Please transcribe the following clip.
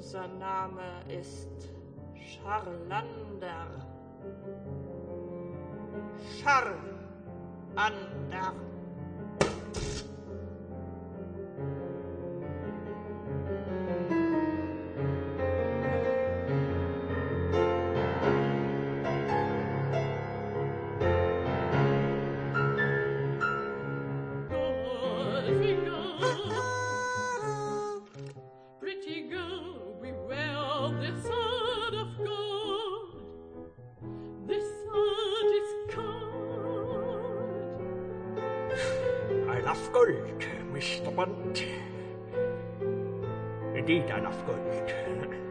Unser Name ist Charlander. Charander. I love gold, Mr. Bond. Indeed, I love gold.